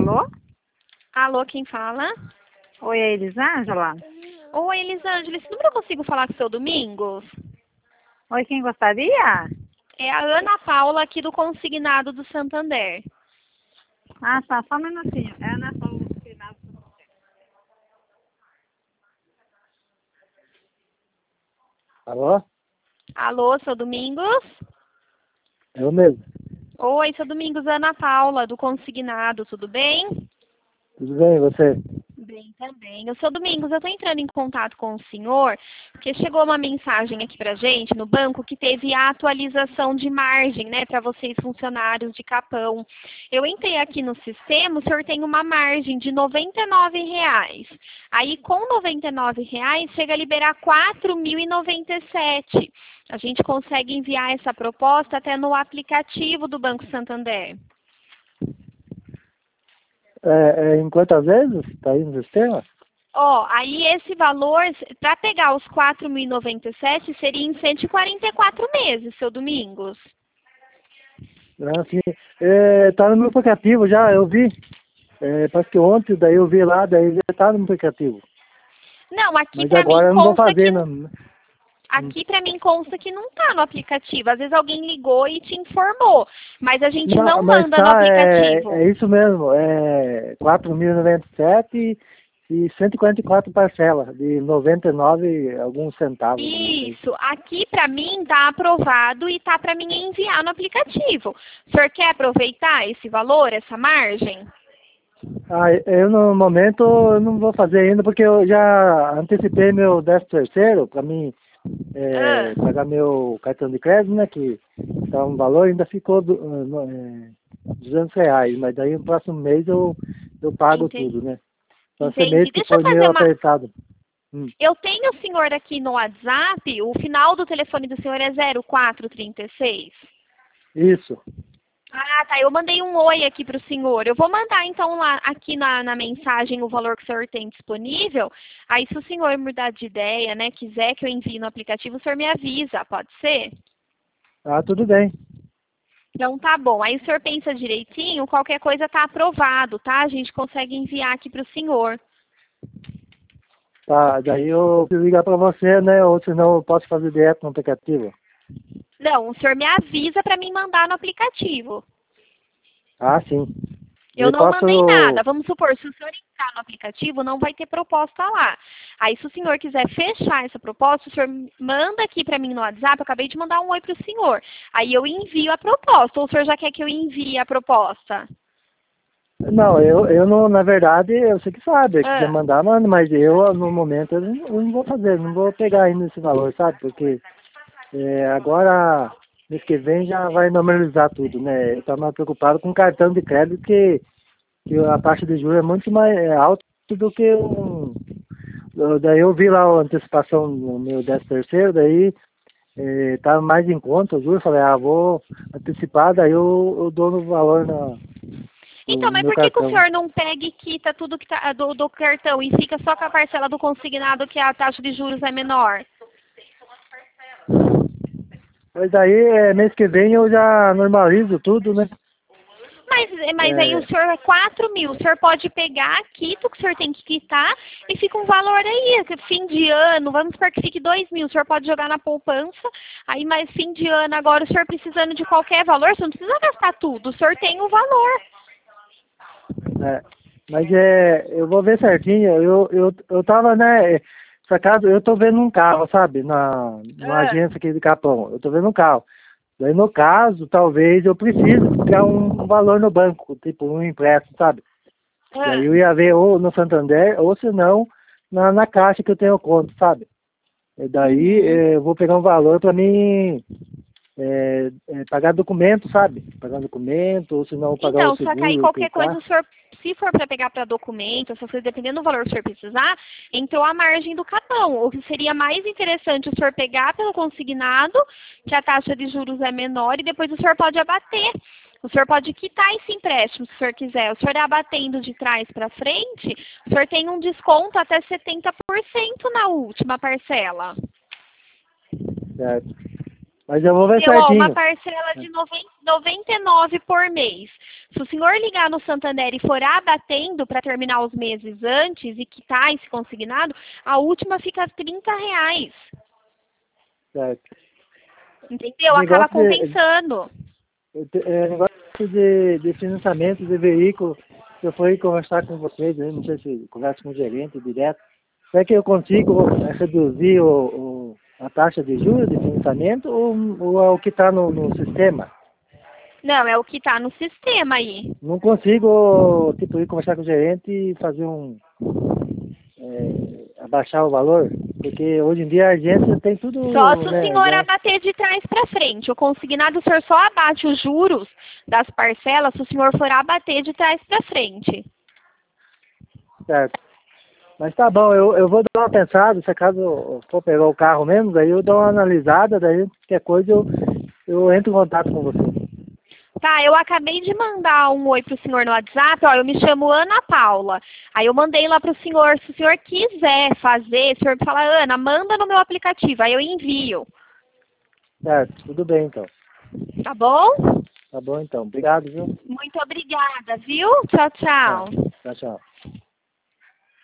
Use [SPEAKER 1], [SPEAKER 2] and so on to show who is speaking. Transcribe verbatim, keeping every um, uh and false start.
[SPEAKER 1] Alô?
[SPEAKER 2] Alô, quem fala?
[SPEAKER 1] Oi, é Elisângela?
[SPEAKER 2] Oi, Elisângela, esse número eu consigo falar com o seu Domingos?
[SPEAKER 1] Oi, quem gostaria?
[SPEAKER 2] É a Ana Paula aqui do Consignado do Santander.
[SPEAKER 1] Ah, tá, só um minutinho. É Ana Paula.
[SPEAKER 3] Alô?
[SPEAKER 2] Alô, seu Domingos?
[SPEAKER 3] Eu mesmo.
[SPEAKER 2] Oi, seu Domingos, Ana Paula do Consignado, tudo bem?
[SPEAKER 3] Tudo bem, e você?
[SPEAKER 2] Bem também. O seu Domingos, eu estou entrando em contato com o senhor, porque chegou uma mensagem aqui pra gente no banco que teve a atualização de margem, né, para vocês funcionários de Capão. Eu entrei aqui no sistema, o senhor tem uma margem de noventa e nove reais. Aí com noventa e nove reais chega a liberar quatro mil e noventa e sete. A gente consegue enviar essa proposta até no aplicativo do Banco Santander.
[SPEAKER 3] É, é, em quantas vezes está aí no sistema?
[SPEAKER 2] Ó, aí esse valor, para pegar os quatro mil e noventa e sete, seria em cento e quarenta e quatro meses, seu Domingos.
[SPEAKER 3] Ah, sim. É, tá no meu aplicativo já, eu vi. É, parece que ontem, daí eu vi lá, daí já tá no aplicativo.
[SPEAKER 2] Não, aqui
[SPEAKER 3] Mas
[SPEAKER 2] para
[SPEAKER 3] agora
[SPEAKER 2] mim
[SPEAKER 3] eu não vou
[SPEAKER 2] consta
[SPEAKER 3] fazer,
[SPEAKER 2] que
[SPEAKER 3] não.
[SPEAKER 2] aqui para mim consta que não tá no aplicativo. Às vezes alguém ligou e te informou, mas a gente não,
[SPEAKER 3] Não, mas
[SPEAKER 2] manda no
[SPEAKER 3] tá, é,
[SPEAKER 2] aplicativo.
[SPEAKER 3] é isso mesmo, é quatro mil e noventa e sete e cento e quarenta e quatro parcelas, de noventa e nove alguns centavos. Não sei.
[SPEAKER 2] Isso, aqui para mim tá aprovado e tá para mim enviar no aplicativo. O senhor quer aproveitar esse valor, essa margem?
[SPEAKER 3] Ah, eu no momento eu não vou fazer ainda porque eu já antecipei meu décimo terceiro para mim é,
[SPEAKER 2] Ah.
[SPEAKER 3] pagar meu cartão de crédito, né? Que tá um valor, ainda ficou do, no, é, duzentos reais, mas daí no próximo mês eu, eu pago
[SPEAKER 2] Entendi.
[SPEAKER 3] tudo, né? Então esse mês
[SPEAKER 2] Entendi.
[SPEAKER 3] que
[SPEAKER 2] Deixa eu
[SPEAKER 3] foi
[SPEAKER 2] fazer
[SPEAKER 3] meio
[SPEAKER 2] uma.
[SPEAKER 3] apertado. Hum,
[SPEAKER 2] Eu tenho o senhor aqui no WhatsApp, o final do telefone do senhor é zero quatro trinta e seis.
[SPEAKER 3] isso.
[SPEAKER 2] Ah, tá. Eu mandei um oi aqui para o senhor. Eu vou mandar então lá aqui na, na mensagem o valor que o senhor tem disponível. Aí se o senhor mudar de ideia, né, quiser que eu envie no aplicativo, o senhor me avisa, pode ser?
[SPEAKER 3] Ah, tudo bem.
[SPEAKER 2] Então tá bom. Aí o senhor pensa direitinho, qualquer coisa tá aprovado, tá? A gente consegue enviar aqui para o senhor.
[SPEAKER 3] Tá, daí eu preciso ligar para você, né? Ou senão eu posso fazer direto no aplicativo.
[SPEAKER 2] Não, o senhor me avisa para mim mandar no aplicativo.
[SPEAKER 3] Ah, sim.
[SPEAKER 2] Eu
[SPEAKER 3] Eu
[SPEAKER 2] não mandei nada.
[SPEAKER 3] posso.
[SPEAKER 2] Vamos supor, se o senhor entrar no aplicativo, não vai ter proposta lá. Aí, se o senhor quiser fechar essa proposta, o senhor manda aqui para mim no WhatsApp. Eu acabei de mandar um oi para o senhor. Aí eu envio a proposta. Ou o senhor já quer que eu envie a proposta?
[SPEAKER 3] Não, eu, eu não, na verdade, eu sei que sabe, quiser
[SPEAKER 2] Ah,
[SPEAKER 3] mandar, manda, mas eu, no momento, eu não, eu não vou fazer, não vou pegar ainda esse valor, sabe? Porque é, agora, mês que vem, já vai normalizar tudo, né? Eu estava mais preocupado com cartão de crédito, que, que a taxa de juros é muito mais é, alta do que um... eu- Daí eu vi lá a antecipação no meu décimo terceiro, daí estava mais em conta, os juros, falei, ah, vou antecipar, daí eu, eu dou no valor na, no
[SPEAKER 2] então, mas
[SPEAKER 3] meu
[SPEAKER 2] por que, que o
[SPEAKER 3] cartão.
[SPEAKER 2] senhor não pega e quita tudo que tá, do, do cartão e fica só com a parcela do consignado que a taxa de juros é menor?
[SPEAKER 3] Mas daí, é, mês que vem eu já normalizo tudo, né?
[SPEAKER 2] Mas, mas aí o
[SPEAKER 3] É,
[SPEAKER 2] senhor é quatro mil, o senhor pode pegar, quita o que o senhor tem que quitar e fica um valor aí, fim de ano, vamos supor que fique dois mil, o senhor pode jogar na poupança, aí mais fim de ano agora o senhor precisando de qualquer valor, você não precisa gastar tudo, o senhor tem o valor.
[SPEAKER 3] é, mas é, eu vou ver certinho. Eu, eu, eu tava, né? Essa casa, eu tô vendo um carro, sabe? Na, numa
[SPEAKER 2] Ah,
[SPEAKER 3] agência aqui de Capão. Eu tô vendo um carro. Daí, no caso, talvez eu precise pegar um valor no banco, tipo um empréstimo, sabe? Daí
[SPEAKER 2] ah.
[SPEAKER 3] eu ia ver ou no Santander, ou se não, na, na caixa que eu tenho conta, sabe? E daí
[SPEAKER 2] Uhum.
[SPEAKER 3] eh, eu vou pegar um valor para mim é, é, pagar documento, sabe? Pagar documento, ou se não pagar o
[SPEAKER 2] Então, só que aí
[SPEAKER 3] seguro do
[SPEAKER 2] qualquer coisa,
[SPEAKER 3] carro.
[SPEAKER 2] o senhor, se for para pegar para documento, essas coisas, dependendo do valor que o senhor precisar, entrou a margem do cartão. O que seria mais interessante o senhor pegar pelo consignado, que a taxa de juros é menor, e depois o senhor pode abater. O senhor pode quitar esse empréstimo, se o senhor quiser. O senhor abatendo de trás para frente, o senhor tem um desconto até setenta por cento na última parcela.
[SPEAKER 3] Certo. Mas eu vou ver
[SPEAKER 2] Entendeu? Ó, uma
[SPEAKER 3] certinho.
[SPEAKER 2] parcela de noventa noventa e nove reais por mês. Se o senhor ligar no Santander e for abatendo para terminar os meses antes e quitar esse consignado, a última fica trinta reais.
[SPEAKER 3] Certo.
[SPEAKER 2] Entendeu?
[SPEAKER 3] Negócio
[SPEAKER 2] Acaba
[SPEAKER 3] de-
[SPEAKER 2] compensando.
[SPEAKER 3] É, negócio de, de financiamento de veículo, se eu for conversar com vocês, eu não sei se converso com o gerente direto, será que eu consigo é, reduzir o, o- a taxa de juros de financiamento ou, ou é o que está no, no sistema?
[SPEAKER 2] Não, é o que está no sistema aí.
[SPEAKER 3] Não consigo, tipo, ir conversar com o gerente e fazer um... é, abaixar o valor, porque hoje em dia a agência tem tudo...
[SPEAKER 2] Só se o
[SPEAKER 3] né,
[SPEAKER 2] senhor
[SPEAKER 3] já-
[SPEAKER 2] abater de trás para frente. O consignado, o senhor só abate os juros das parcelas se o senhor for abater de trás para frente.
[SPEAKER 3] Certo. Mas tá bom, eu, eu vou dar uma pensada, se acaso eu for pegar o carro mesmo, daí eu dou uma analisada, daí qualquer coisa eu, eu entro em contato com você.
[SPEAKER 2] Tá, eu acabei de mandar um oi pro senhor no WhatsApp, ó, eu me chamo Ana Paula. Aí eu mandei lá pro senhor, se o senhor quiser fazer, o senhor fala, Ana, manda no meu aplicativo, aí eu envio.
[SPEAKER 3] Certo, tudo bem então.
[SPEAKER 2] Tá bom?
[SPEAKER 3] Tá bom então. Obrigado, viu?
[SPEAKER 2] Muito obrigada, viu? Tchau, tchau.
[SPEAKER 3] Tchau, tchau.